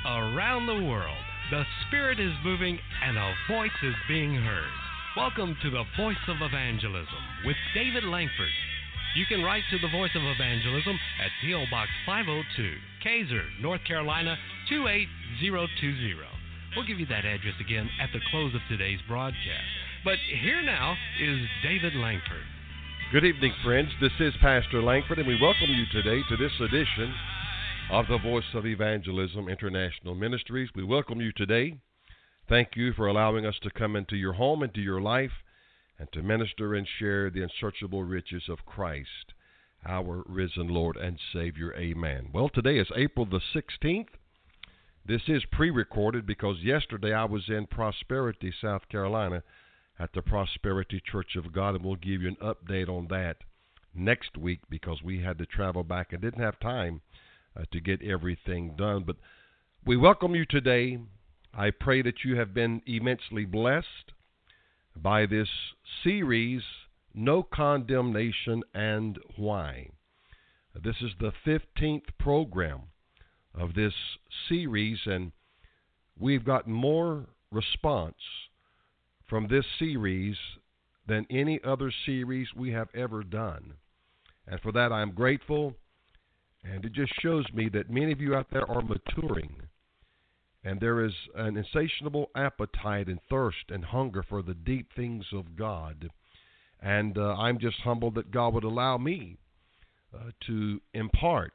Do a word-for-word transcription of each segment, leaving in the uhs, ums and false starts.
Around the world, the Spirit is moving and a voice is being heard. Welcome to the Voice of Evangelism with David Langford. You can write to the Voice of Evangelism at P O. Box five oh two, Kaiser, North Carolina two eight zero two zero. We'll give you that address again at the close of today's broadcast. But here now is David Langford. Good evening, friends. This is Pastor Langford, and we welcome you today to this edition of the Voice of Evangelism International Ministries. We welcome you today. Thank you for allowing us to come into your home, into your life, and to minister and share the unsearchable riches of Christ, our risen Lord and Savior. Amen. Well, today is April the sixteenth. This is pre-recorded because yesterday I was in Prosperity, South Carolina, at the Prosperity Church of God, and we'll give you an update on that next week because we had to travel back and didn't have time uh, to get everything done. But we welcome you today. I pray that you have been immensely blessed by this series, No Condemnation and Why. This is the fifteenth program of this series, and we've got more response from this series than any other series we have ever done. And for that, I'm grateful, and it just shows me that many of you out there are maturing, and there is an insatiable appetite and thirst and hunger for the deep things of God. And uh, I'm just humbled that God would allow me uh, to impart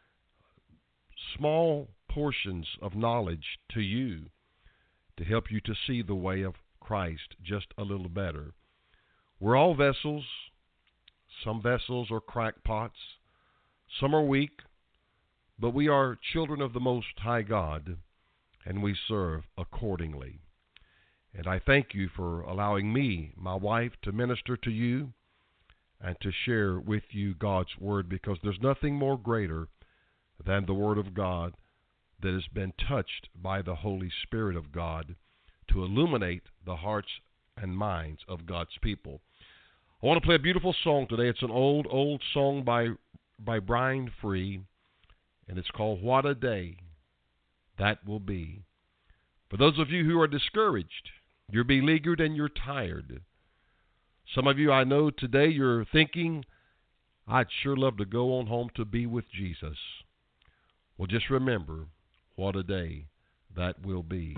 small portions of knowledge to you to help you to see the way of Christ just a little better. We're all vessels. Some vessels are crackpots. Some are weak. But we are children of the Most High God, and we serve accordingly. And I thank you for allowing me, my wife, to minister to you and to share with you God's Word, because there's nothing more greater than the Word of God that has been touched by the Holy Spirit of God to illuminate the hearts and minds of God's people. I want to play a beautiful song today. It's an old, old song by, by Brian Free, and it's called What a Day That Will Be. For those of you who are discouraged, you're beleaguered and you're tired. Some of you, I know today, you're thinking, I'd sure love to go on home to be with Jesus. Well, just remember, what a day that will be.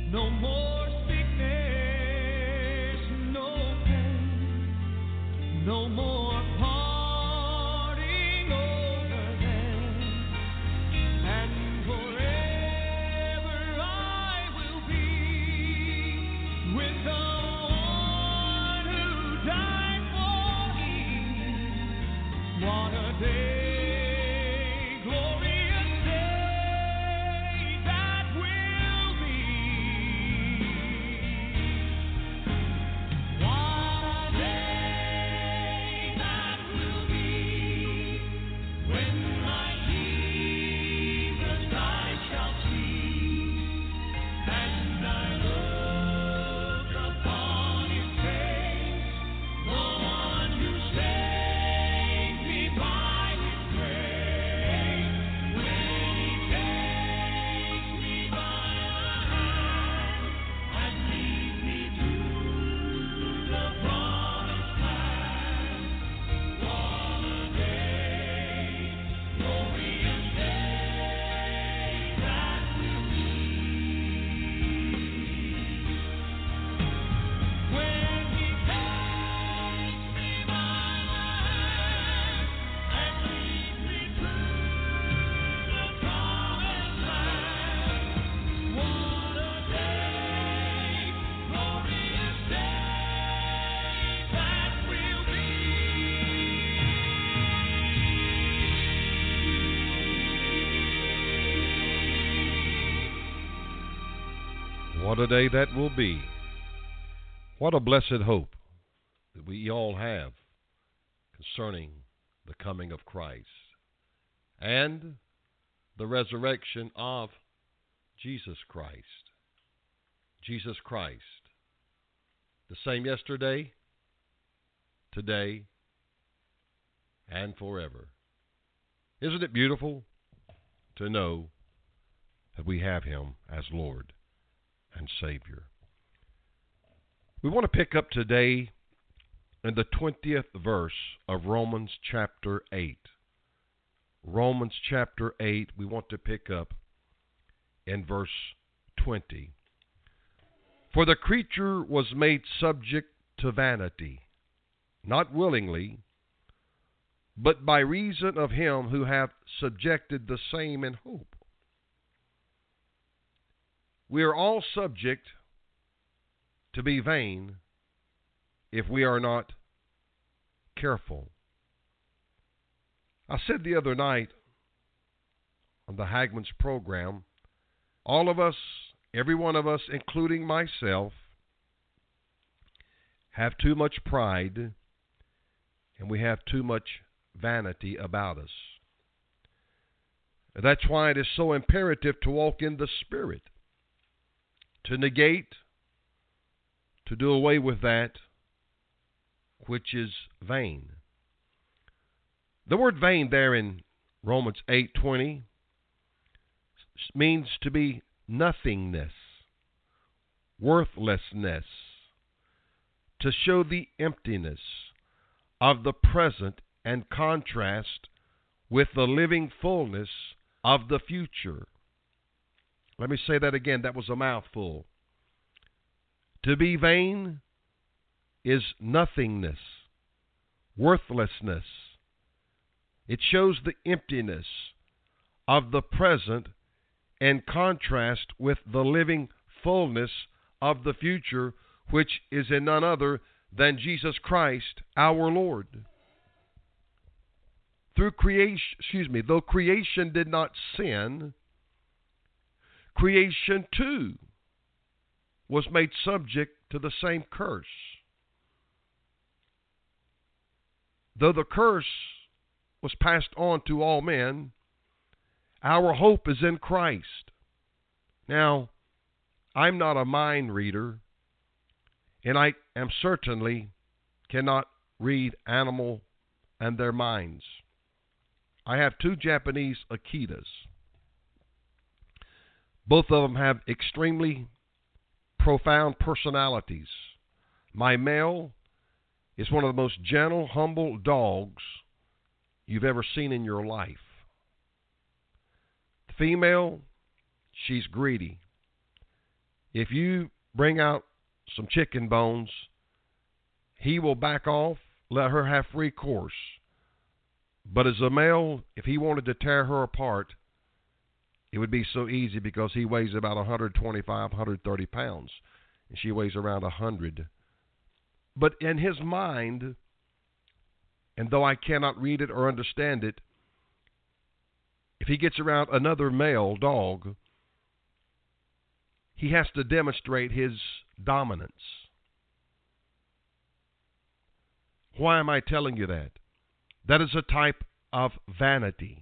No more sickness, no pain, no more parting over them, and forever I will be with the one who died for me. What a day! What a day that will be. What a blessed hope that we all have concerning the coming of Christ and the resurrection of Jesus Christ. Jesus Christ, the same yesterday, today, and forever. Isn't it beautiful to know that we have Him as Lord and Savior? We want to pick up today in the twentieth verse of Romans chapter eight. Romans chapter eight, we want to pick up in verse twenty. For the creature was made subject to vanity, not willingly, but by reason of him who hath subjected the same in hope. We are all subject to be vain if we are not careful. I said the other night on the Hagmann's program, all of us, every one of us, including myself, have too much pride and we have too much vanity about us. That's why it is so imperative to walk in the Spirit, to negate, to do away with that which is vain. The word vain there in Romans eight twenty means to be nothingness, worthlessness, to show the emptiness of the present and contrast with the living fullness of the future. Let me say that again. That was a mouthful. To be vain is nothingness, worthlessness. It shows the emptiness of the present in contrast with the living fullness of the future, which is in none other than Jesus Christ, our Lord. Through creation, excuse me, though creation did not sin, creation too was made subject to the same curse. Though the curse was passed on to all men, our hope is in Christ. Now, I'm not a mind reader, and I am certainly cannot read animal and their minds. I have two Japanese Akitas. Both of them have extremely profound personalities. My male is one of the most gentle, humble dogs you've ever seen in your life. The female, she's greedy. If you bring out some chicken bones, he will back off, let her have free course. But as a male, if he wanted to tear her apart, it would be so easy because he weighs about one twenty-five, one thirty pounds, and she weighs around one hundred. But in his mind, and though I cannot read it or understand it, if he gets around another male dog, he has to demonstrate his dominance. Why am I telling you that? That is a type of vanity,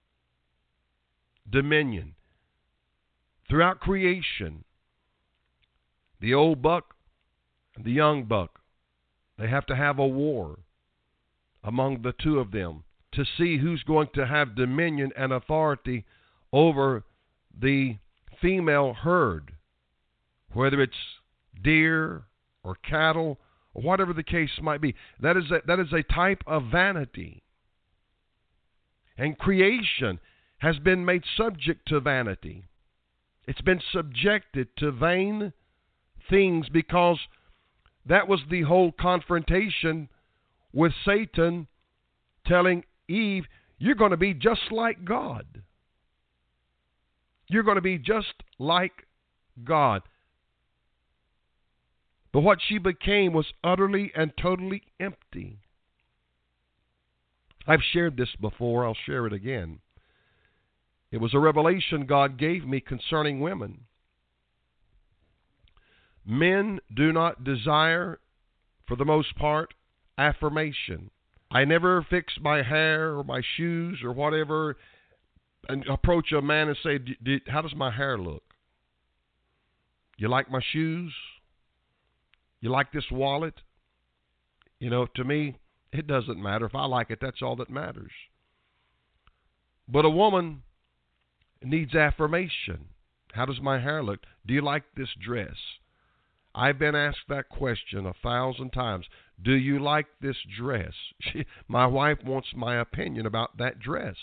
dominion. Throughout creation, the old buck and the young buck, they have to have a war among the two of them to see who's going to have dominion and authority over the female herd, whether it's deer or cattle or whatever the case might be. That is a, that is a type of vanity. And creation has been made subject to vanity. It's been subjected to vain things because that was the whole confrontation with Satan telling Eve, you're going to be just like God. You're going to be just like God. But what she became was utterly and totally empty. I've shared this before. I'll share it again. It was a revelation God gave me concerning women. Men do not desire, for the most part, affirmation. I never fix my hair or my shoes or whatever and approach a man and say, how does my hair look? You like my shoes? You like this wallet? You know, to me, it doesn't matter. If I like it, that's all that matters. But a woman needs affirmation. How does my hair look? Do you like this dress? I've been asked that question a thousand times. Do you like this dress? She, my wife wants my opinion about that dress.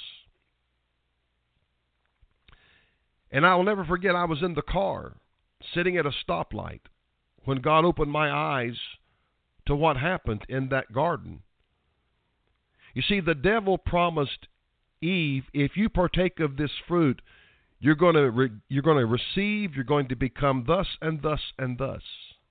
And I will never forget, I was in the car, sitting at a stoplight, when God opened my eyes to what happened in that garden. You see, the devil promised Eve, if you partake of this fruit, you're going to re- you're going to receive, you're going to become thus and thus and thus.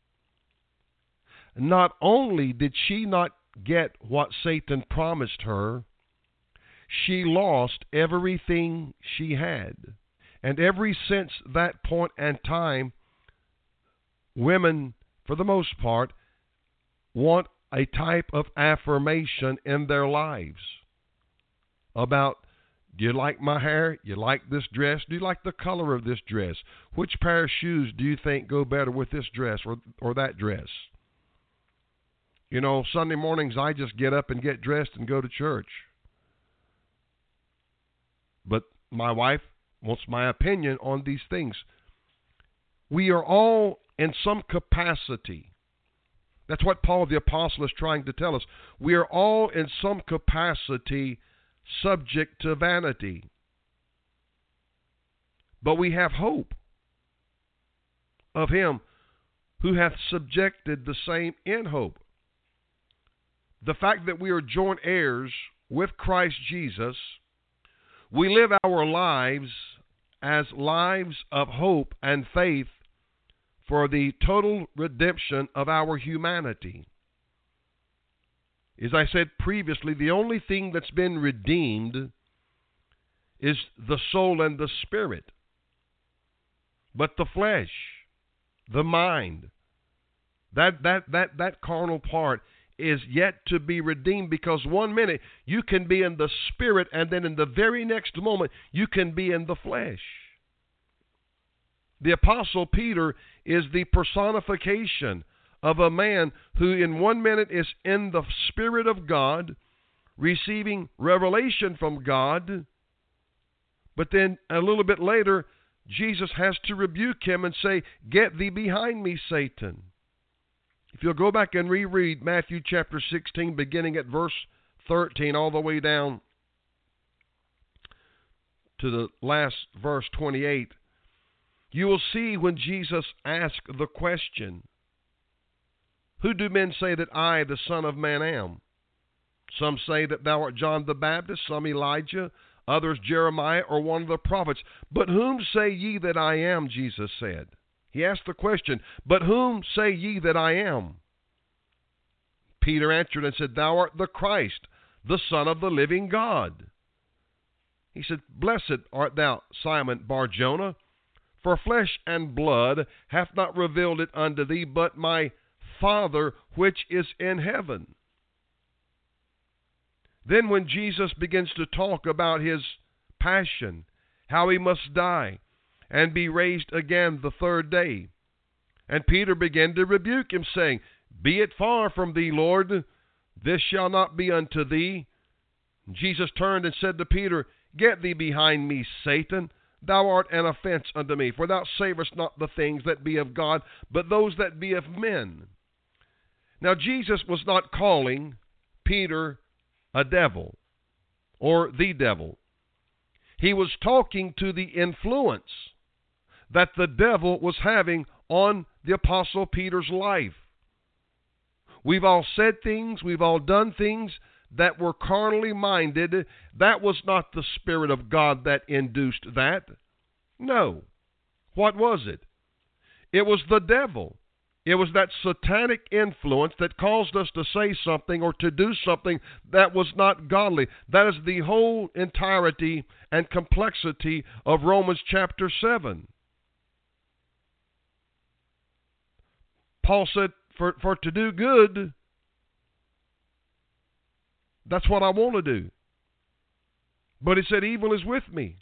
Not only did she not get what Satan promised her, she lost everything she had. And ever since that point and time, women, for the most part, want a type of affirmation in their lives about, do you like my hair? You like this dress? Do you like the color of this dress? Which pair of shoes do you think go better with this dress or, or that dress? You know, Sunday mornings I just get up and get dressed and go to church. But my wife wants my opinion on these things. We are all in some capacity. That's what Paul the Apostle is trying to tell us. We are all in some capacity subject to vanity. But we have hope of him who hath subjected the same in hope. The fact that we are joint heirs with Christ Jesus, we live our lives as lives of hope and faith for the total redemption of our humanity. As I said previously, the only thing that's been redeemed is the soul and the spirit. But the flesh, the mind, that that that that carnal part is yet to be redeemed, because one minute you can be in the spirit and then in the very next moment you can be in the flesh. The Apostle Peter is the personification of a man who in one minute is in the Spirit of God, receiving revelation from God, but then a little bit later, Jesus has to rebuke him and say, "Get thee behind me, Satan." If you'll go back and reread Matthew chapter sixteen, beginning at verse thirteen, all the way down to the last verse, twenty-eight, you will see when Jesus asked the question, who do men say that I, the Son of Man, am? Some say that thou art John the Baptist, some Elijah, others Jeremiah, or one of the prophets. But whom say ye that I am? Jesus said. He asked the question, but whom say ye that I am? Peter answered and said, thou art the Christ, the Son of the living God. He said, blessed art thou, Simon Bar-Jonah, for flesh and blood hath not revealed it unto thee, but my Father which is in heaven. Then when Jesus begins to talk about his passion, how he must die and be raised again the third day, and Peter began to rebuke him, saying, be it far from thee, Lord, this shall not be unto thee. Jesus turned and said to Peter, get thee behind me, Satan. Thou art an offense unto me, for thou savest not the things that be of God, but those that be of men. Now Jesus was not calling Peter a devil or the devil. He was talking to the influence that the devil was having on the Apostle Peter's life. We've all said things, we've all done things that were carnally minded. That was not the Spirit of God that induced that. No. What was it? It was the devil. It was that satanic influence that caused us to say something or to do something that was not godly. That is the whole entirety and complexity of Romans chapter seven. Paul said, for, for to do good, that's what I want to do. But he said, evil is with me.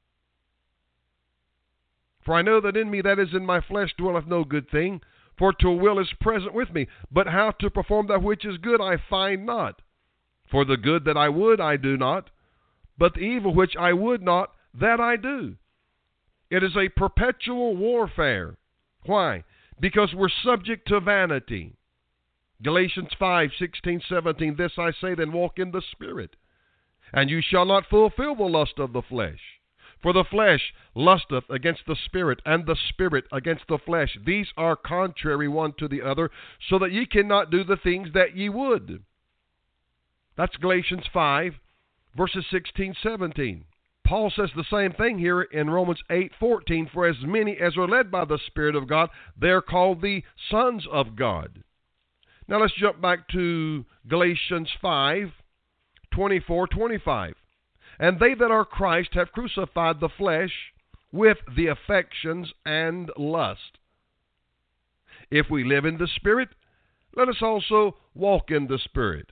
For I know that in me, that is in my flesh, dwelleth no good thing. For to will is present with me, but how to perform that which is good I find not. For the good that I would I do not, but the evil which I would not, that I do. It is a perpetual warfare. Why? Because we're subject to vanity. Galatians five, sixteen, seventeen, this I say, then walk in the Spirit, and you shall not fulfill the lust of the flesh. For the flesh lusteth against the Spirit, and the Spirit against the flesh. These are contrary one to the other, so that ye cannot do the things that ye would. That's Galatians five, verses sixteen, seventeen. Paul says the same thing here in Romans eight, fourteen. For as many as are led by the Spirit of God, they are called the sons of God. Now let's jump back to Galatians five, twenty-four, twenty-five. And they that are Christ have crucified the flesh with the affections and lust. If we live in the Spirit, let us also walk in the Spirit.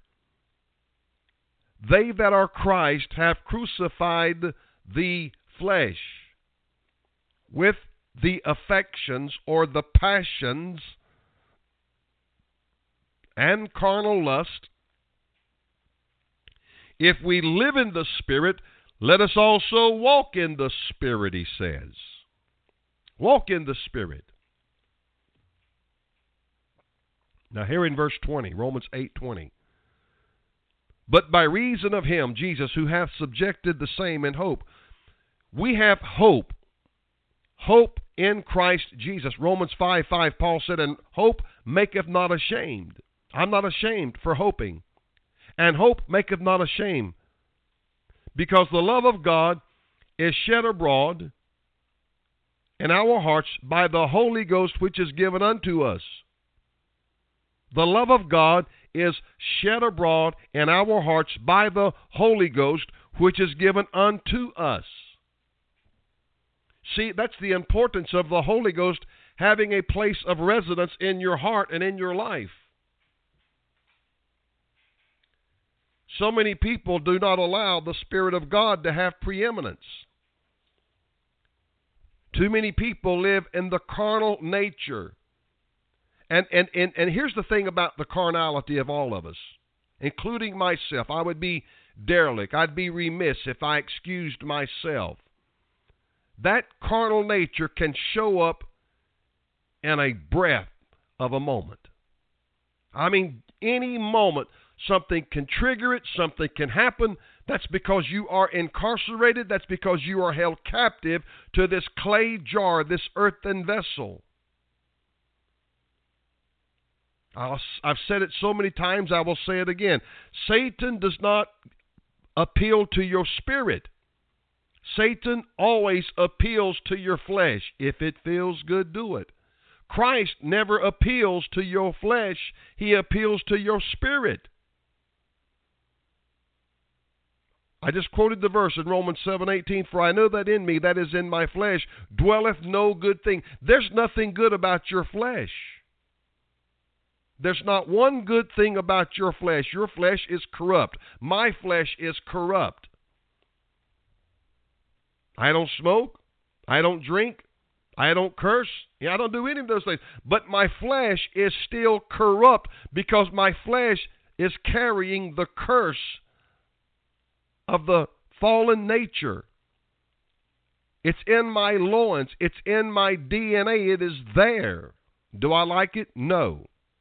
They that are Christ have crucified the flesh with the affections or the passions and carnal lust. If we live in the Spirit, let us also walk in the Spirit, he says. Walk in the Spirit. Now here in verse twenty, Romans eight, twenty. But by reason of him, Jesus, who hath subjected the same in hope. We have hope. Hope in Christ Jesus. Romans five, five, Paul said, and hope maketh not ashamed. I'm not ashamed for hoping. And hope maketh not ashamed, because the love of God is shed abroad in our hearts by the Holy Ghost which is given unto us. The love of God is shed abroad in our hearts by the Holy Ghost which is given unto us. See, that's the importance of the Holy Ghost having a place of residence in your heart and in your life. So many people do not allow the Spirit of God to have preeminence. Too many people live in the carnal nature. And, and, and, and here's the thing about the carnality of all of us, including myself. I would be derelict. I'd be remiss if I excused myself. That carnal nature can show up in a breath of a moment. I mean, any moment, something can trigger it, something can happen That's because you are incarcerated. That's because you are held captive to this clay jar, this earthen vessel. I'll, I've said it so many times, I will say it again. Satan does not appeal to your spirit. Satan always appeals to your flesh. If it feels good, do it. Christ never appeals to your flesh. He appeals to your spirit. I just quoted the verse in Romans seven eighteen, for I know that in me, that is in my flesh, dwelleth no good thing. There's nothing good about your flesh. There's not one good thing about your flesh. Your flesh is corrupt. My flesh is corrupt. I don't smoke. I don't drink. I don't curse. Yeah, I don't do any of those things. But my flesh is still corrupt because my flesh is carrying the curse of the fallen nature. It's in my loins. It's in my D N A. It is there. Do I like it? No.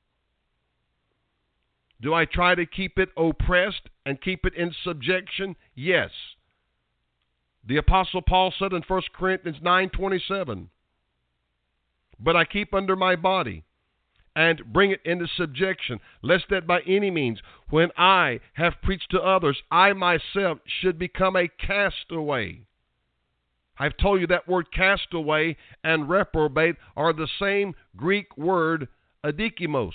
Do I try to keep it oppressed and keep it in subjection? Yes. The Apostle Paul said in First Corinthians nine twenty-seven, but I keep under my body and bring it into subjection, lest that by any means, when I have preached to others, I myself should become a castaway. I've told you that word castaway and reprobate are the same Greek word adikimos.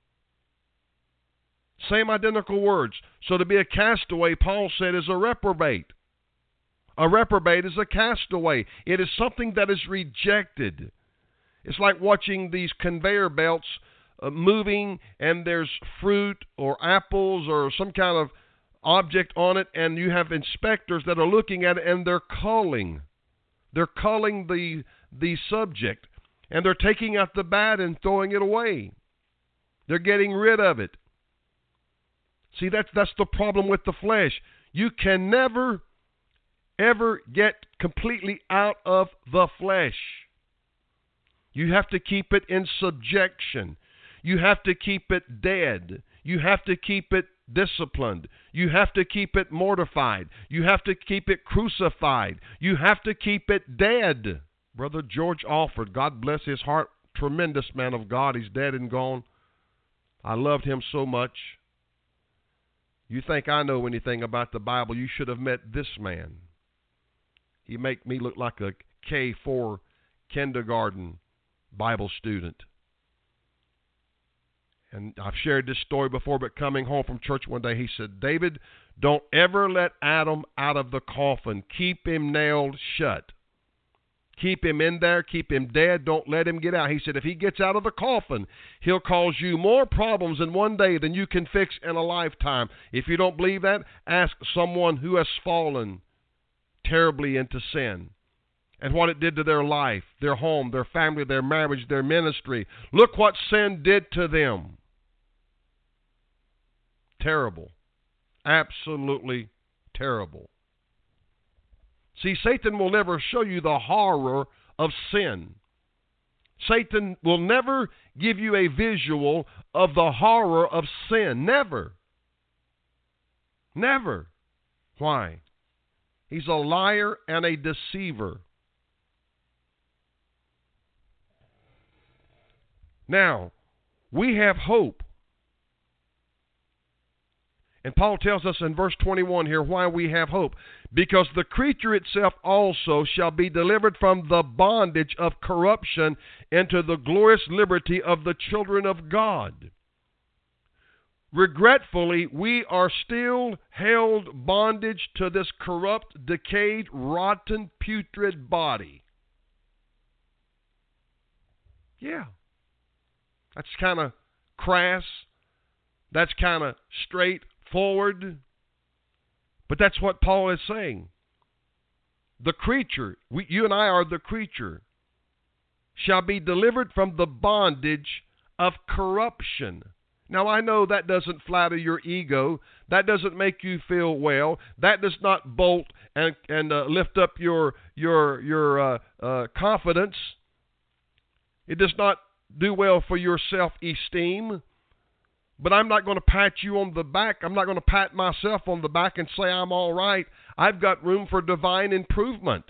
Same identical words. So to be a castaway, Paul said, is a reprobate. A reprobate is a castaway. It is something that is rejected. It's like watching these conveyor belts uh, moving, and there's fruit or apples or some kind of object on it, and you have inspectors that are looking at it, and they're culling. They're culling the, the subject, and they're taking out the bad and throwing it away. They're getting rid of it. See, that's, that's the problem with the flesh. You can never ever get completely out of the flesh. You have to keep it in subjection. You have to keep it dead. You have to keep it disciplined. You have to keep it mortified. You have to keep it crucified. You have to keep it dead. Brother George Alford, God bless his heart, tremendous man of God. He's dead and gone. I loved him so much. You think I know anything about the Bible, you should have met this man. He make me look like a K four kindergarten Bible student. And I've shared this story before, but coming home from church one day, he said, David, don't ever let Adam out of the coffin. Keep him nailed shut. Keep him in there. Keep him dead. Don't let him get out. He said, if he gets out of the coffin, he'll cause you more problems in one day than you can fix in a lifetime. If you don't believe that, ask someone who has fallen terribly into sin and what it did to their life, their home, their family, their marriage, their ministry. Look what sin did to them. Terrible. Absolutely terrible. See, Satan will never show you the horror of sin. Satan will never give you a visual of the horror of sin. Never. Never. Why? He's a liar and a deceiver. Now, we have hope. And Paul tells us in verse twenty-one here why we have hope. Because the creature itself also shall be delivered from the bondage of corruption into the glorious liberty of the children of God. Regretfully, we are still held bondage to this corrupt, decayed, rotten, putrid body. Yeah. That's kind of crass. That's kind of straightforward. But that's what Paul is saying. The creature, we, you and I are the creature, shall be delivered from the bondage of corruption. Now, I know that doesn't flatter your ego. That doesn't make you feel well. That does not bolt and, and uh, lift up your, your, your uh, uh, confidence. It does not do well for your self-esteem. But I'm not going to pat you on the back. I'm not going to pat myself on the back and say I'm all right. I've got room for divine improvement.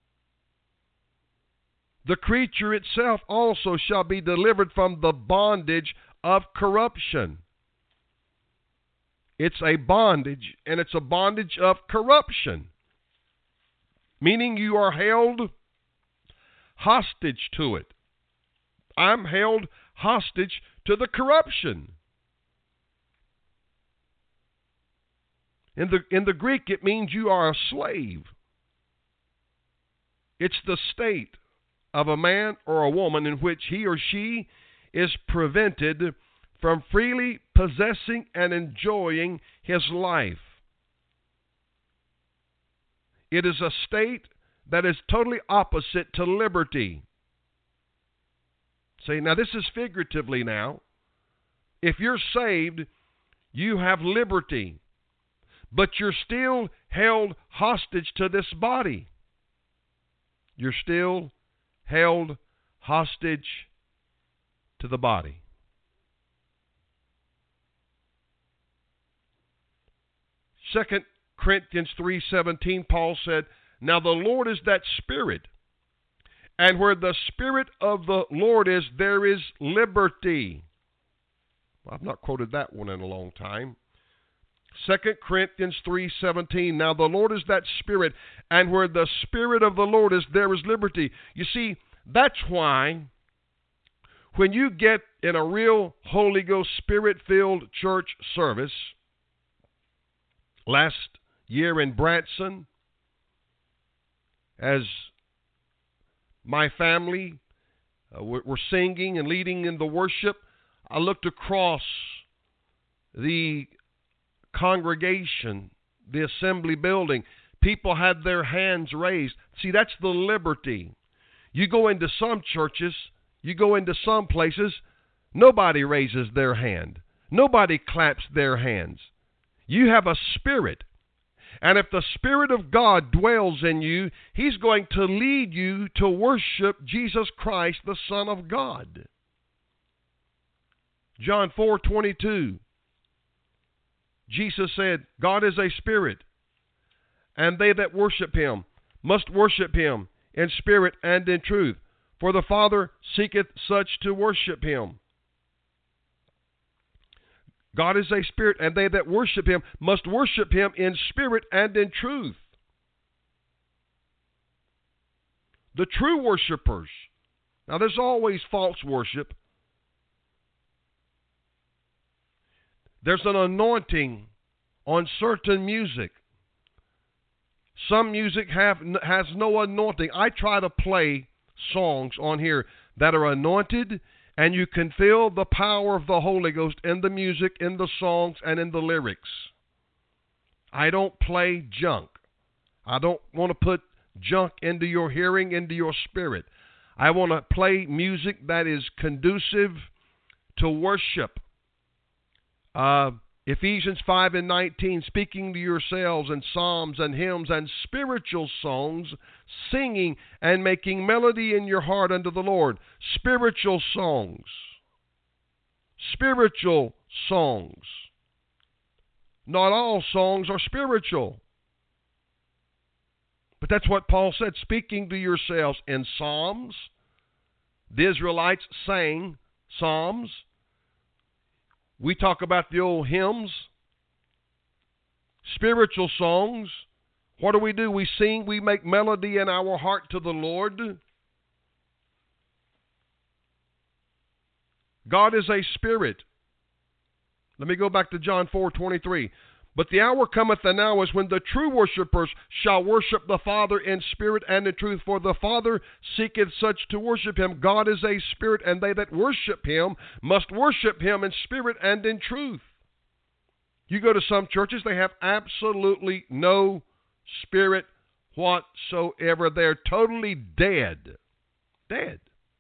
The creature itself also shall be delivered from the bondage of corruption. It's a bondage, and it's a bondage of corruption, meaning you are held hostage to it. I'm held hostage to the corruption. In the, in the Greek, it means you are a slave. It's the state of a man or a woman in which he or she is prevented from freely possessing and enjoying his life. It is a state that is totally opposite to liberty. See, now this is figuratively now. If you're saved, you have liberty, but you're still held hostage to this body. You're still held hostage to the body. Second Corinthians three seventeen, Paul said, "Now the Lord is that Spirit, and where the Spirit of the Lord is, there is liberty." I've not quoted that one in a long time. Second Corinthians three seventeen, "Now the Lord is that Spirit, and where the Spirit of the Lord is, there is liberty." You see, that's why when you get in a real Holy Ghost Spirit-filled church service, last year in Branson, as my family uh, were singing and leading in the worship, I looked across the congregation, the assembly building. People had their hands raised. See, that's the liberty. You go into some churches, you go into some places, nobody raises their hand. Nobody claps their hands. You have a spirit. And if the Spirit of God dwells in you, He's going to lead you to worship Jesus Christ, the Son of God. John four twenty-two. Jesus said, "God is a spirit, and they that worship Him must worship Him in spirit and in truth. For the Father seeketh such to worship Him." God is a spirit, and they that worship Him must worship Him in spirit and in truth. The true worshipers. Now, there's always false worship. There's an anointing on certain music. Some music have has no anointing. I try to play songs on here that are anointed, and you can feel the power of the Holy Ghost in the music, in the songs, and in the lyrics. I don't play junk. I don't want to put junk into your hearing, into your spirit. I want to play music that is conducive to worship. Uh, Ephesians five and nineteen, "Speaking to yourselves in psalms and hymns and spiritual songs, singing and making melody in your heart unto the Lord." Spiritual songs. Spiritual songs. Not all songs are spiritual. But that's what Paul said, speaking to yourselves in psalms. The Israelites sang psalms. We talk about the old hymns, spiritual songs. What do we do? We sing, we make melody in our heart to the Lord. God is a spirit. Let me go back to John four twenty-three. "But the hour cometh, and now is, when the true worshipers shall worship the Father in spirit and in truth, for the Father seeketh such to worship Him. God is a spirit, and they that worship Him must worship Him in spirit and in truth." You go to some churches, they have absolutely no spirit whatsoever. They're totally dead. Dead.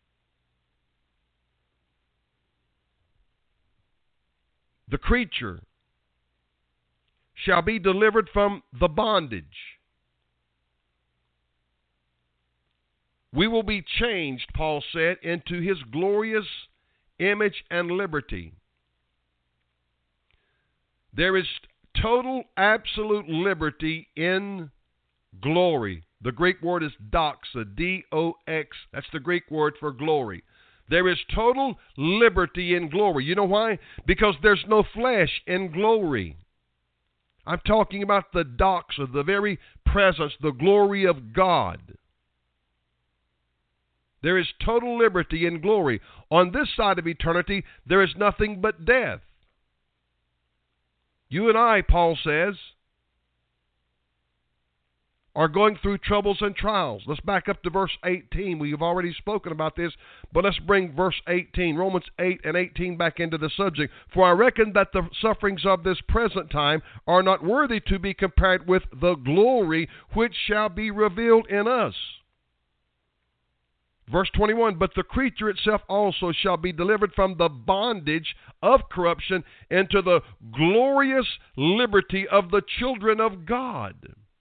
"The creature shall be delivered from the bondage." We will be changed, Paul said, into His glorious image and liberty. There is total, absolute liberty in glory. The Greek word is doxa, D O X. That's the Greek word for glory. There is total liberty in glory. You know why? Because there's no flesh in glory. I'm talking about the doxa, the very presence, the glory of God. There is total liberty in glory. On this side of eternity, there is nothing but death. You and I, Paul says, are going through troubles and trials. Let's back up to verse eighteen. We have already spoken about this, but let's bring verse eighteen, Romans eight and eighteen back into the subject. For I reckon that the sufferings of this present time are not worthy to be compared with the glory which shall be revealed in us. Verse twenty-one, but the creature itself also shall be delivered from the bondage of corruption into the glorious liberty of the children of God.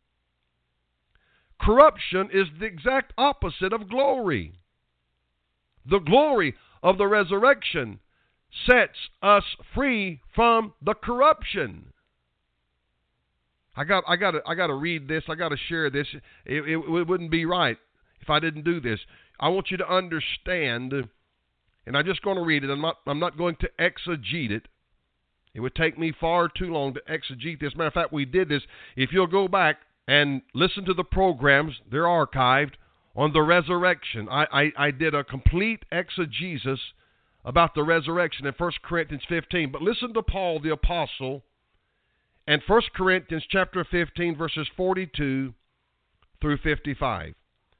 Corruption is the exact opposite of glory. The glory of the resurrection sets us free from the corruption. I got, I got to, I got to read this. I got to share this. It, it, it wouldn't be right if I didn't do this. I want you to understand, and I'm just going to read it. I'm not, I'm not going to exegete it. It would take me far too long to exegete this. Matter of fact, we did this. If you'll go back and listen to the programs, they're archived, on the resurrection. I, I, I did a complete exegesis about the resurrection in First Corinthians fifteen. But listen to Paul the Apostle and First Corinthians chapter fifteen, verses forty-two through fifty-five.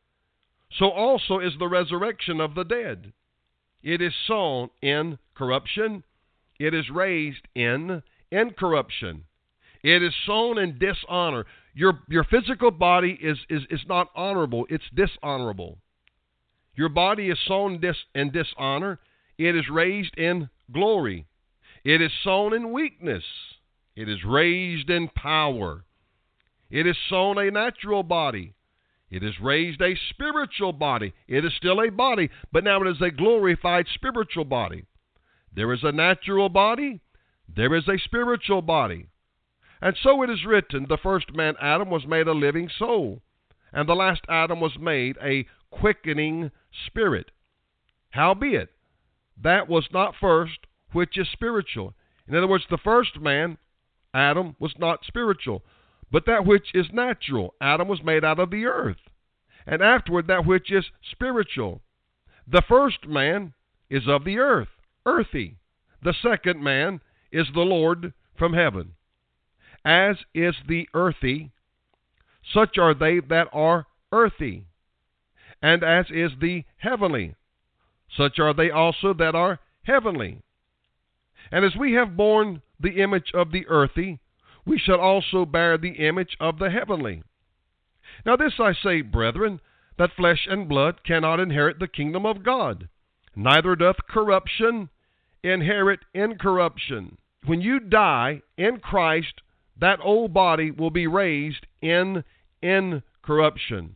So also is the resurrection of the dead. It is sown in corruption. It is raised in incorruption. It is sown in dishonor. Your, your physical body is, is, is not honorable. It's dishonorable. Your body is sown dis, in dishonor. It is raised in glory. It is sown in weakness. It is raised in power. It is sown a natural body. It is raised a spiritual body. It is still a body, but now it is a glorified spiritual body. There is a natural body. There is a spiritual body. And so it is written, the first man, Adam, was made a living soul, and the last Adam was made a quickening spirit. Howbeit, that was not first which is spiritual. In other words, the first man, Adam, was not spiritual, but that which is natural. Adam was made out of the earth, and afterward that which is spiritual. The first man is of the earth, earthy. The second man is the Lord from heaven. As is the earthy, such are they that are earthy. And as is the heavenly, such are they also that are heavenly. And as we have borne the image of the earthy, we shall also bear the image of the heavenly. Now this I say, brethren, that flesh and blood cannot inherit the kingdom of God, neither doth corruption inherit incorruption. When you die in Christ, that old body will be raised in incorruption.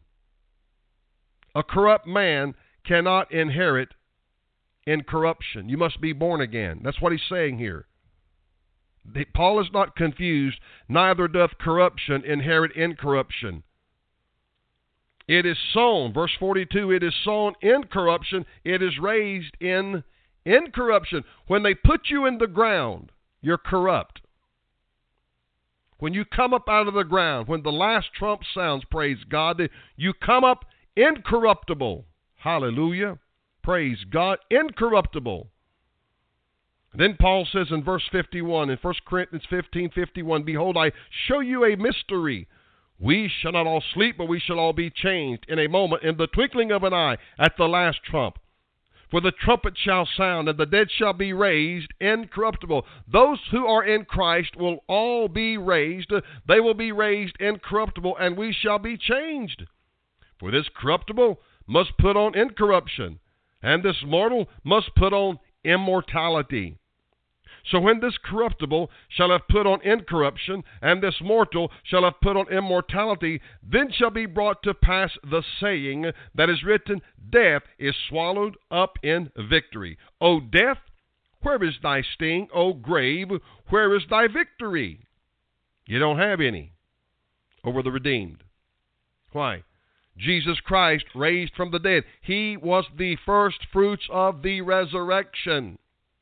A corrupt man cannot inherit incorruption. You must be born again. That's what he's saying here. Paul is not confused. Neither doth corruption inherit incorruption. It is sown, verse forty-two, it is sown in corruption. It is raised in incorruption. When they put you in the ground, you're corrupt. When you come up out of the ground, when the last trump sounds, praise God, you come up incorruptible. Hallelujah. Praise God. Incorruptible. Then Paul says in verse fifty-one, in First Corinthians fifteen fifty-one, behold, I show you a mystery. We shall not all sleep, but we shall all be changed in a moment, in the twinkling of an eye, at the last trump. For the trumpet shall sound, and the dead shall be raised incorruptible. Those who are in Christ will all be raised. They will be raised incorruptible, and we shall be changed. For this corruptible must put on incorruption, and this mortal must put on immortality. So when this corruptible shall have put on incorruption, and this mortal shall have put on immortality, then shall be brought to pass the saying that is written, death is swallowed up in victory. O death, Where is thy sting, O grave? Where is thy victory? You don't have any over the redeemed. Why? Jesus Christ raised from the dead. He was the first fruits of the resurrection.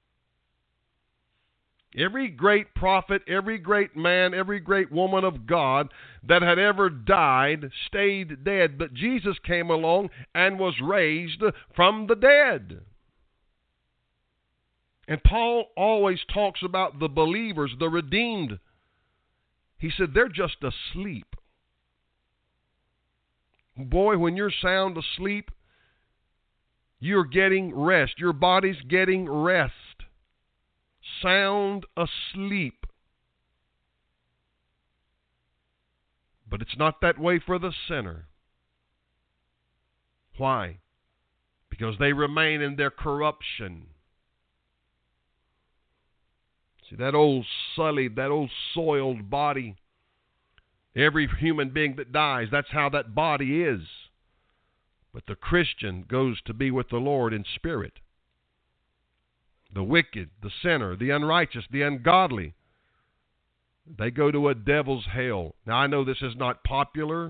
Every great prophet, every great man, every great woman of God that had ever died stayed dead. But Jesus came along and was raised from the dead. And Paul always talks about the believers, the redeemed. He said they're just asleep. Boy, when you're sound asleep, you're getting rest. Your body's getting rest. Sound asleep. But it's not that way for the sinner. Why? Because they remain in their corruption. See, that old sullied, that old soiled body, every human being that dies, that's how that body is. But the Christian goes to be with the Lord in spirit. The wicked, the sinner, the unrighteous, the ungodly, they go to a devil's hell. Now, I know this is not popular.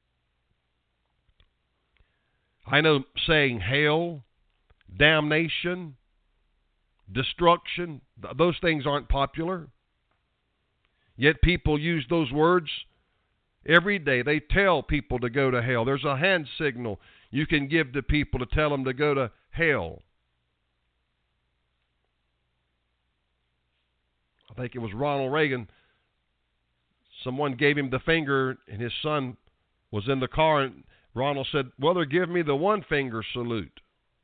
I know saying hell, damnation, destruction, th- those things aren't popular. Yet people use those words every day. They tell people to go to hell. There's a hand signal you can give to people to tell them to go to hell. I think it was Ronald Reagan. Someone gave him the finger, and his son was in the car, and Ronald said, "Well, they're giving me the one finger salute."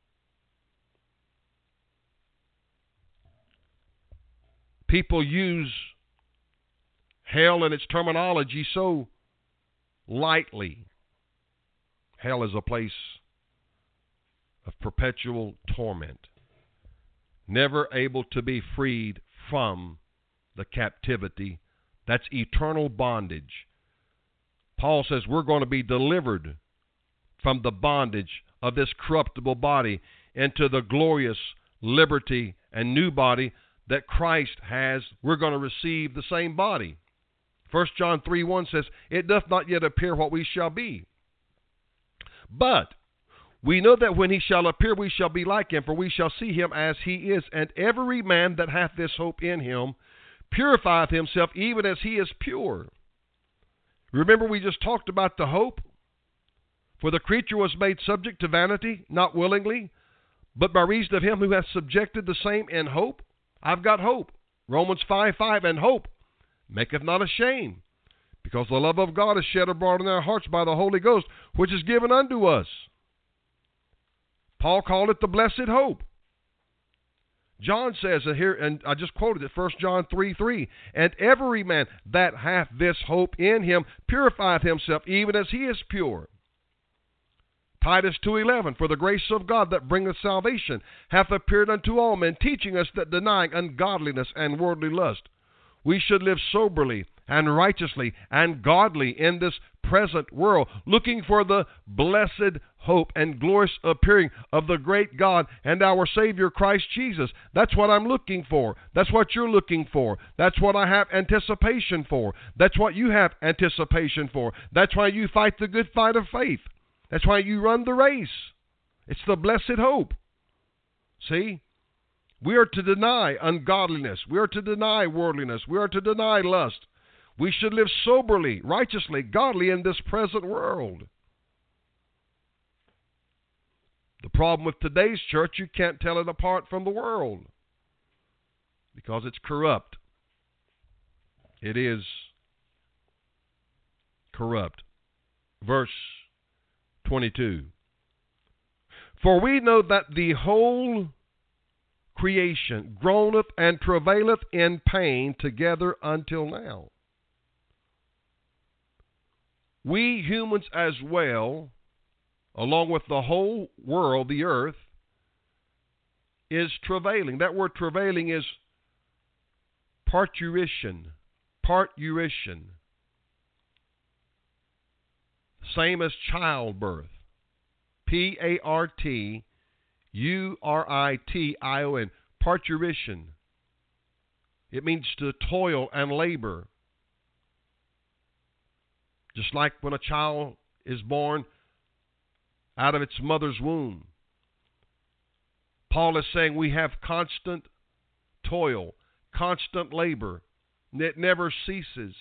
People use hell and its terminology so lightly. Hell is a place of perpetual torment, never able to be freed from the captivity. That's eternal bondage. Paul says we're going to be delivered from the bondage of this corruptible body into the glorious liberty and new body that Christ has. We're going to receive the same body. First John three one says, "It doth not yet appear what we shall be. But we know that when he shall appear, we shall be like him, for we shall see him as he is. And every man that hath this hope in him purifieth himself even as he is pure." Remember, we just talked about the hope. For the creature was made subject to vanity, not willingly, but by reason of him who hath subjected the same in hope. I've got hope. Romans five five, "And hope maketh not ashamed, because the love of God is shed abroad in our hearts by the Holy Ghost, which is given unto us." Paul called it the blessed hope. John says it here, and I just quoted it, First John three three, "And every man that hath this hope in him purifieth himself, even as he is pure." Titus two eleven, "For the grace of God that bringeth salvation hath appeared unto all men, teaching us that denying ungodliness and worldly lust, we should live soberly and righteously and godly in this present world, looking for the blessed hope and glorious appearing of the great God and our Savior Christ Jesus." That's what I'm looking for. That's what you're looking for. That's what I have anticipation for. That's what you have anticipation for. That's why you fight the good fight of faith. That's why you run the race. It's the blessed hope. See? We are to deny ungodliness. We are to deny worldliness. We are to deny lust. We should live soberly, righteously, godly in this present world. The problem with today's church, you can't tell it apart from the world because it's corrupt. It is corrupt. Verse twenty-two. "For we know that the whole creation groaneth and travaileth in pain together until now." We humans as well, along with the whole world, the earth, is travailing. That word travailing is parturition. Parturition. Same as childbirth. P A R T U R I T I O N. parturition. It means to toil and labor. Just like when a child is born out of its mother's womb. Paul is saying we have constant toil, constant labor. It never ceases.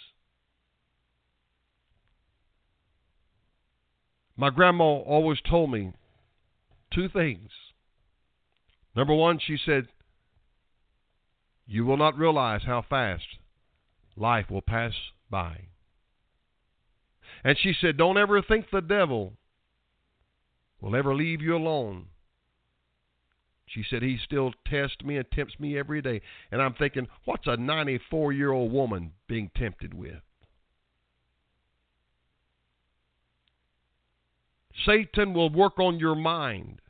My grandma always told me two things. Number one, she said, you will not realize how fast life will pass by. And she said, don't ever think the devil will ever leave you alone. She said, he still tests me and tempts me every day. And I'm thinking, what's a ninety-four-year-old woman being tempted with? Satan will work on your mind.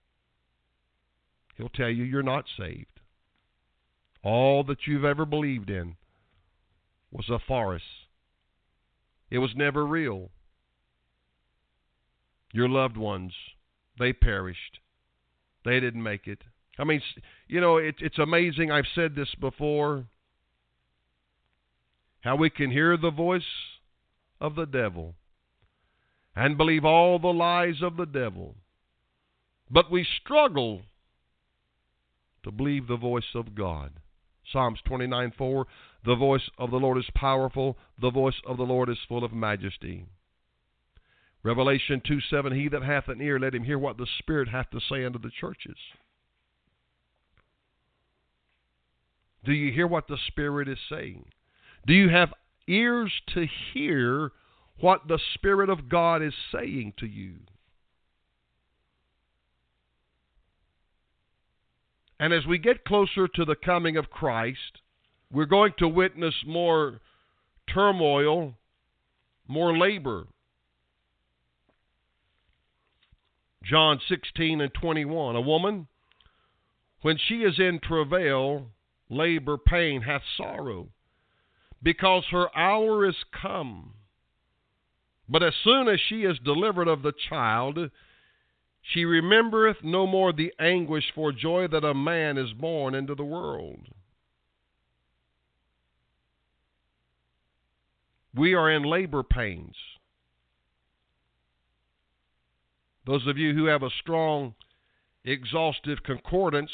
He'll tell you you're not saved. All that you've ever believed in was a farce. It was never real. Your loved ones, they perished. They didn't make it. I mean, you know, it, it's amazing. I've said this before. How we can hear the voice of the devil and believe all the lies of the devil. But we struggle to believe the voice of God. Psalms twenty-nine four, the voice of the Lord is powerful, the voice of the Lord is full of majesty. Revelation two seven, he that hath an ear, let him hear what the Spirit hath to say unto the churches. Do you hear what the Spirit is saying? Do you have ears to hear what the Spirit of God is saying to you? And as we get closer to the coming of Christ, we're going to witness more turmoil, more labor. John sixteen and twenty-one, a woman, when she is in travail, labor, pain, hath sorrow, because her hour is come. But as soon as she is delivered of the child, she remembereth no more the anguish for joy that a man is born into the world. We are in labor pains. Those of you who have a strong, exhaustive concordance,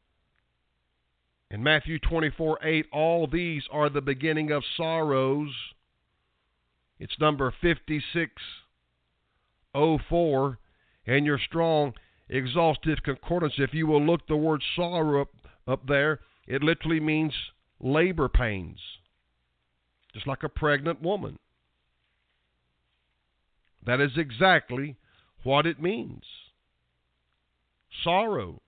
in Matthew twenty-four eight, all these are the beginning of sorrows. It's number fifty-six oh four. And your strong, exhaustive concordance, if you will look the word sorrow up, up there, it literally means labor pains. Just like a pregnant woman. That is exactly what it means. Sorrow.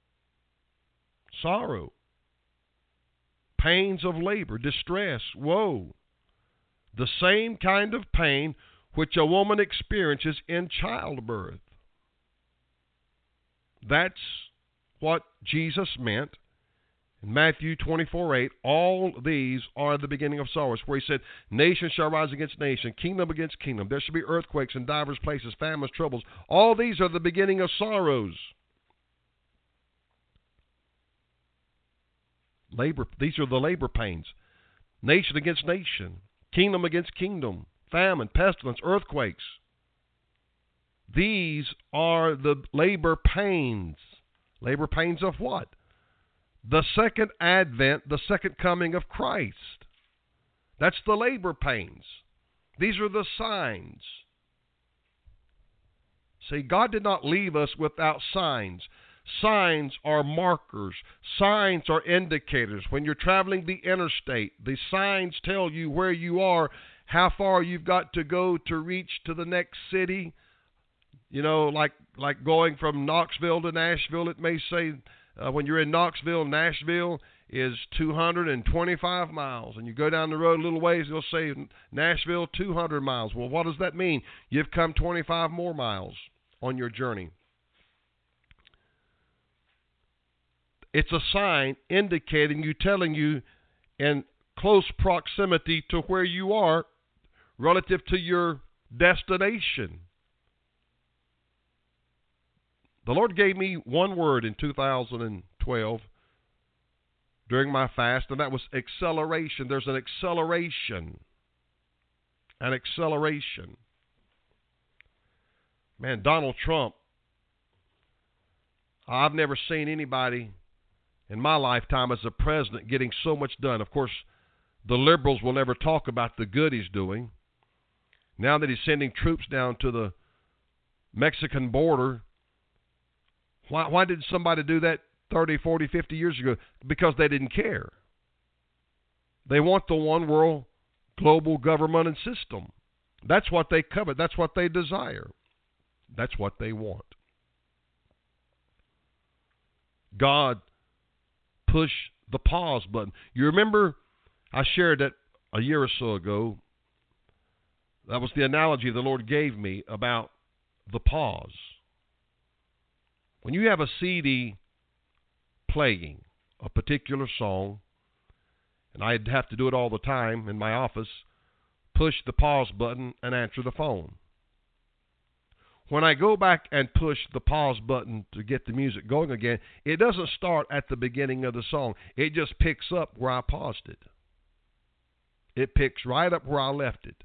Sorrow. Pains of labor, distress, woe. The same kind of pain which a woman experiences in childbirth. That's what Jesus meant in Matthew twenty-four eight. All these are the beginning of sorrows, where he said, nation shall rise against nation, kingdom against kingdom. There shall be earthquakes in divers places, famines, troubles. All these are the beginning of sorrows. Labor, these are the labor pains. Nation against nation, kingdom against kingdom, famine, pestilence, earthquakes. These are the labor pains. Labor pains of what? The second advent, the second coming of Christ. That's the labor pains. These are the signs. See, God did not leave us without signs. Signs are markers. Signs are indicators. When you're traveling the interstate, the signs tell you where you are, how far you've got to go to reach to the next city. You know, like like going from Knoxville to Nashville, it may say uh, when you're in Knoxville, Nashville is two hundred twenty-five miles. And you go down the road a little ways, it'll say Nashville two hundred miles. Well, what does that mean? You've come twenty-five more miles on your journey. It's a sign indicating you, telling you in close proximity to where you are relative to your destination. The Lord gave me one word in two thousand twelve during my fast, and that was acceleration. There's an acceleration. An acceleration. Man, Donald Trump, I've never seen anybody in my lifetime as a president getting so much done. Of course, the liberals will never talk about the good he's doing. Now that he's sending troops down to the Mexican border, why, why did somebody do that thirty, forty, fifty years ago? Because they didn't care. They want the one world global government and system. That's what they covet. That's what they desire. That's what they want. God pushed the pause button. You remember I shared that a year or so ago. That was the analogy the Lord gave me about the pause. When you have a C D playing a particular song, and I'd have to do it all the time in my office, push the pause button and answer the phone. When I go back and push the pause button to get the music going again, it doesn't start at the beginning of the song. It just picks up where I paused it. It picks right up where I left it.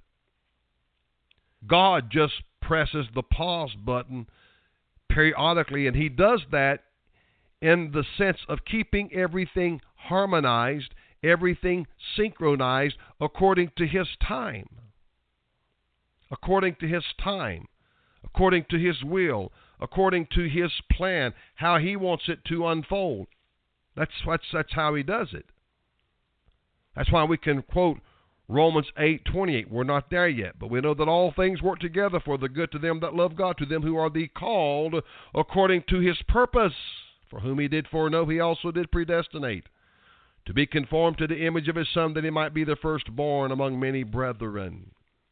God just presses the pause button periodically, and he does that in the sense of keeping everything harmonized, everything synchronized according to his time. According to his time. According to his will. According to his plan. How he wants it to unfold. That's, that's, that's how he does it. That's why we can quote Romans eight twenty-eight. We're not there yet, but we know that all things work together for the good to them that love God, to them who are the called according to his purpose. For whom he did foreknow, he also did predestinate, to be conformed to the image of his Son, that he might be the firstborn among many brethren.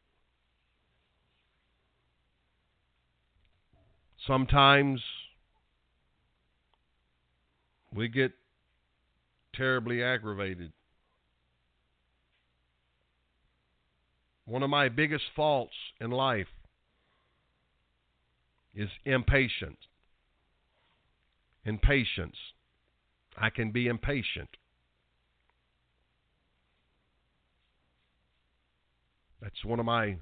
Sometimes we get terribly aggravated. One of my biggest faults in life is impatience. Impatience. I can be impatient. That's one of my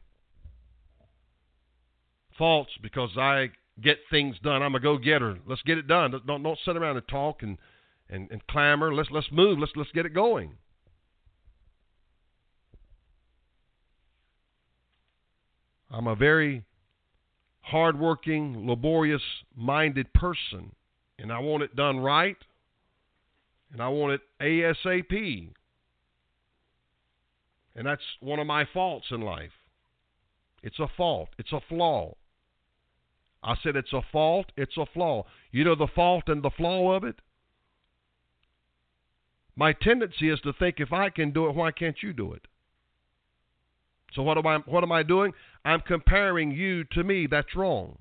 faults because I get things done. I'm a go-getter. Let's get it done. Don't don't sit around and talk and, and, and clamor. Let's let's move. Let's let's get it going. I'm a very hardworking, laborious-minded person, and I want it done right, and I want it ASAP. And that's one of my faults in life. It's a fault. It's a flaw. I said it's a fault. It's a flaw. You know the fault and the flaw of it? My tendency is to think, if I can do it, why can't you do it? So what am I, what am I doing? I'm comparing you to me. That's wrong.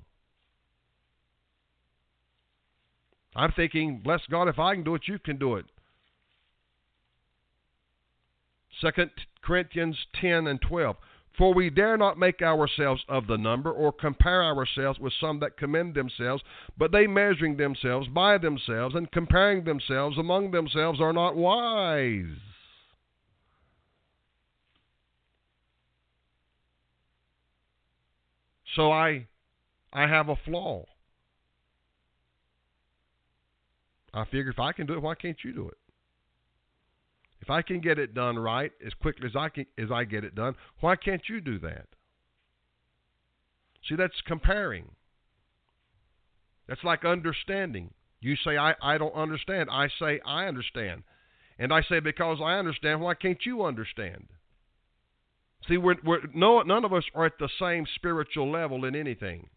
I'm thinking, bless God, if I can do it, you can do it. Second Corinthians ten and twelve. For we dare not make ourselves of the number, or compare ourselves with some that commend themselves, but they, measuring themselves by themselves and comparing themselves among themselves, are not wise. So I, I have a flaw. I figure if I can do it, why can't you do it? If I can get it done right as quickly as I can, as I get it done, why can't you do that? See, that's comparing. That's like understanding. You say, I, I don't understand. I say, I understand. And I say, because I understand, why can't you understand? See, we're, we're, no, none of us are at the same spiritual level in anything.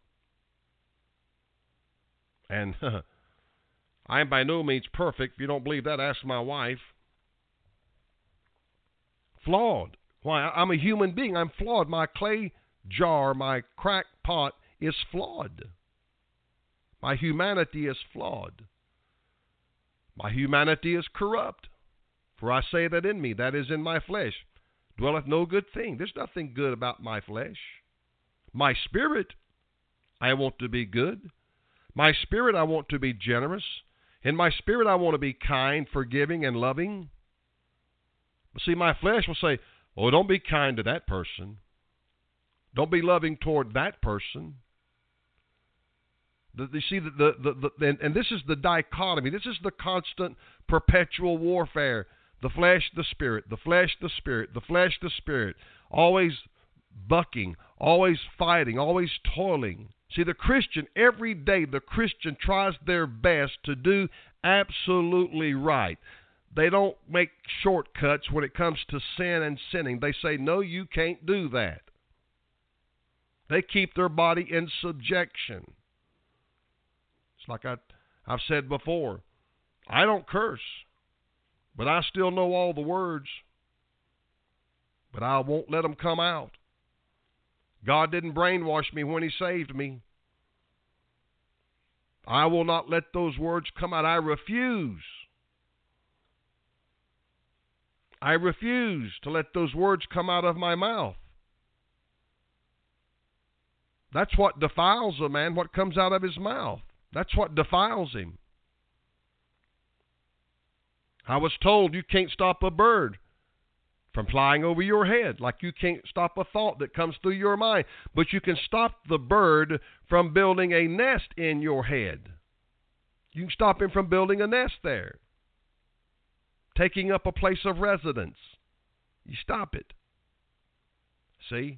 And I am by no means perfect. If you don't believe that, ask my wife. Flawed. Why? I'm a human being. I'm flawed. My clay jar, my cracked pot is flawed. My humanity is flawed. My humanity is corrupt. For I say that in me, that is in my flesh, dwelleth no good thing. There's nothing good about my flesh. My spirit, I want to be good. My spirit, I want to be generous. In my spirit, I want to be kind, forgiving, and loving. But see, my flesh will say, oh, don't be kind to that person. Don't be loving toward that person. The, you see, the, the, the, the, and, and this is the dichotomy. This is the constant, perpetual warfare. The flesh, the spirit, the flesh, the spirit, the flesh, the spirit. Always bucking, always fighting, always toiling. See, the Christian, every day the Christian tries their best to do absolutely right. They don't make shortcuts when it comes to sin and sinning. They say, no, you can't do that. They keep their body in subjection. It's like I, I've said before, I don't curse, but I still know all the words, but I won't let them come out. God didn't brainwash me when he saved me. I will not let those words come out. I refuse. I refuse to let those words come out of my mouth. That's what defiles a man, what comes out of his mouth. That's what defiles him. I was told you can't stop a bird from flying over your head, like you can't stop a thought that comes through your mind, but you can stop the bird from building a nest in your head. You can stop him from building a nest there, taking up a place of residence. You stop it. See?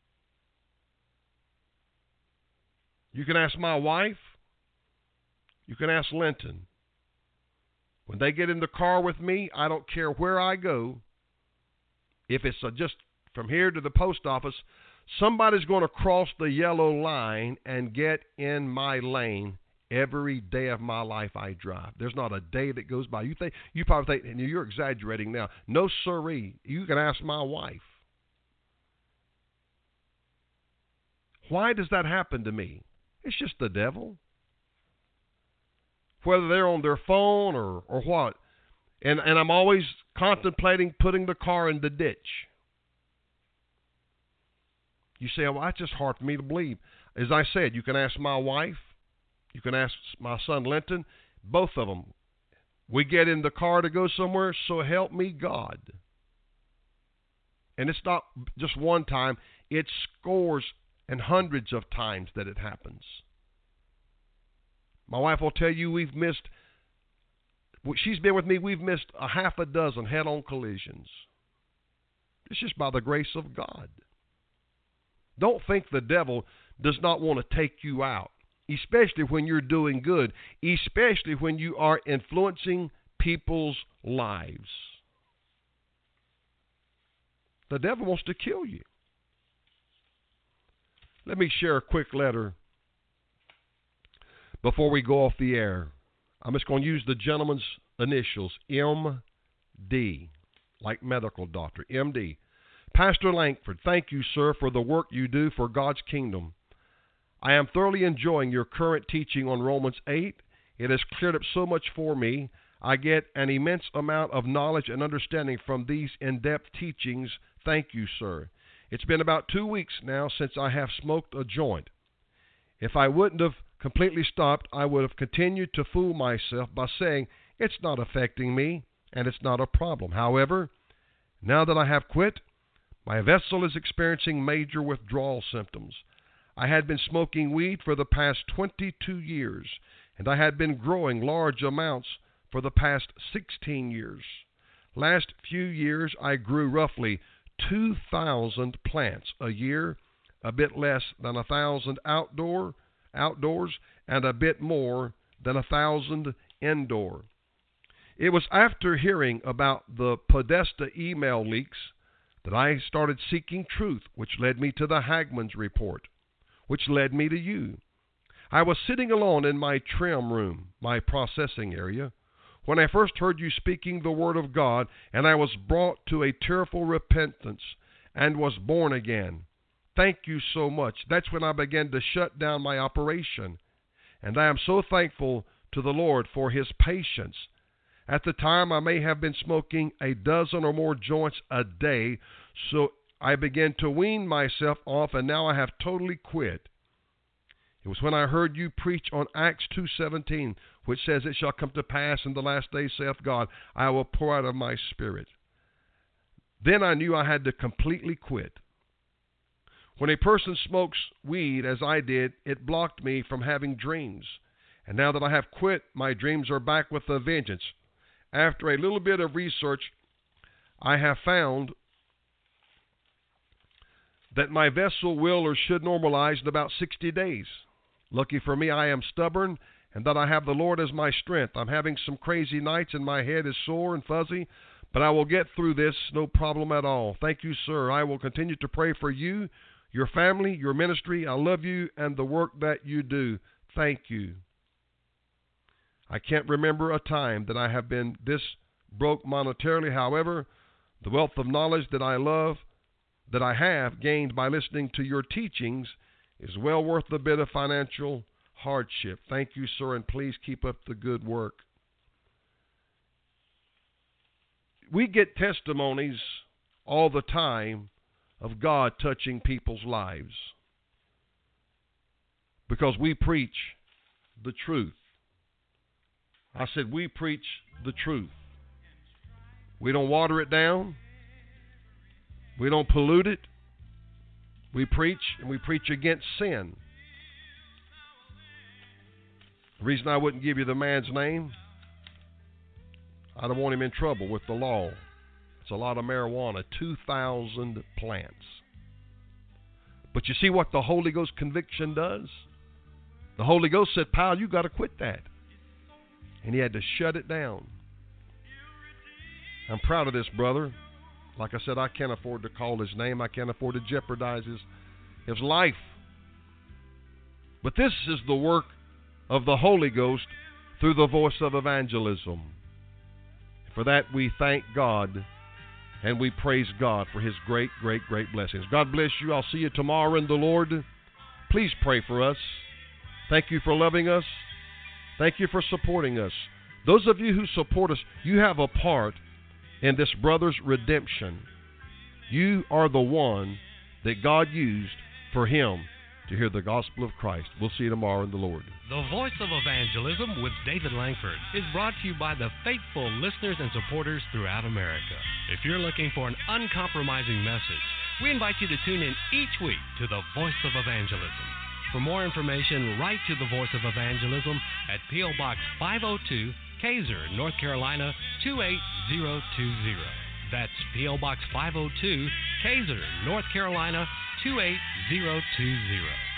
You can ask my wife. You can ask Linton. When they get in the car with me, I don't care where I go. If it's a just from here to the post office, somebody's going to cross the yellow line and get in my lane every day of my life I drive. There's not a day that goes by. You think you probably think, and you're exaggerating now. No, sirree. You can ask my wife. Why does that happen to me? It's just the devil. Whether they're on their phone or, or what. And, and I'm always contemplating putting the car in the ditch. You say, well, that's just hard for me to believe. As I said, you can ask my wife. You can ask my son Linton. Both of them. We get in the car to go somewhere, so help me God. And it's not just one time. It's scores and hundreds of times that it happens. My wife will tell you we've missed, she's been with me, we've missed a half a dozen head-on collisions. It's just by the grace of God. Don't think the devil does not want to take you out, especially when you're doing good, especially when you are influencing people's lives. The devil wants to kill you. Let me share a quick letter before we go off the air. I'm just going to use the gentleman's initials, M D, like medical doctor, M D. Pastor Lankford, thank you, sir, for the work you do for God's kingdom. I am thoroughly enjoying your current teaching on Romans eight. It has cleared up so much for me. I get an immense amount of knowledge and understanding from these in-depth teachings. Thank you, sir. It's been about two weeks now since I have smoked a joint. If I wouldn't have completely stopped, I would have continued to fool myself by saying it's not affecting me and it's not a problem. However, now that I have quit, my vessel is experiencing major withdrawal symptoms. I had been smoking weed for the past twenty-two years, and I had been growing large amounts for the past sixteen years. Last few years, I grew roughly two thousand plants a year, a bit less than one thousand outdoor outdoors, and a bit more than a thousand indoor. It was after hearing about the Podesta email leaks that I started seeking truth, which led me to the Hagmann's report, which led me to you. I was sitting alone in my trim room, my processing area, when I first heard you speaking the word of God, and I was brought to a tearful repentance and was born again. Thank you so much. That's when I began to shut down my operation. And I am so thankful to the Lord for his patience. At the time, I may have been smoking a dozen or more joints a day, so I began to wean myself off, and now I have totally quit. It was when I heard you preach on Acts two seventeen, which says, it shall come to pass in the last days, saith God, I will pour out of my Spirit. Then I knew I had to completely quit. When a person smokes weed, as I did, it blocked me from having dreams. And now that I have quit, my dreams are back with a vengeance. After a little bit of research, I have found that my vessel will or should normalize in about sixty days. Lucky for me, I am stubborn and that I have the Lord as my strength. I'm having some crazy nights and my head is sore and fuzzy, but I will get through this, no problem at all. Thank you, sir. I will continue to pray for you, your family, your ministry. I love you and the work that you do. Thank you. I can't remember a time that I have been this broke monetarily. However, the wealth of knowledge that I love, that I have gained by listening to your teachings is well worth the bit of financial hardship. Thank you, sir, and please keep up the good work. We get testimonies all the time of God touching people's lives because we preach the truth. I said we preach the truth. We don't water it down. We don't pollute it. We preach, and we preach against sin. The reason I wouldn't give you the man's name, I don't want him in trouble with the law. It's a lot of marijuana, two thousand plants. But you see what the Holy Ghost conviction does? The Holy Ghost said, pal, you got to quit that. And he had to shut it down. I'm proud of this brother. Like I said, I can't afford to call his name. I can't afford to jeopardize his, his life. But this is the work of the Holy Ghost through the voice of evangelism. For that we thank God and we praise God for his great, great, great blessings. God bless you. I'll see you tomorrow in the Lord. Please pray for us. Thank you for loving us. Thank you for supporting us. Those of you who support us, you have a part in this brother's redemption. You are the one that God used for him to hear the gospel of Christ. We'll see you tomorrow in the Lord. The Voice of Evangelism with David Langford is brought to you by the faithful listeners and supporters throughout America. If you're looking for an uncompromising message, we invite you to tune in each week to the Voice of Evangelism. For more information, write to the Voice of Evangelism at P O Box five oh two, Kaiser, North Carolina two eight zero two zero. That's P O Box five oh two, Kaiser, North Carolina two eight zero two zero.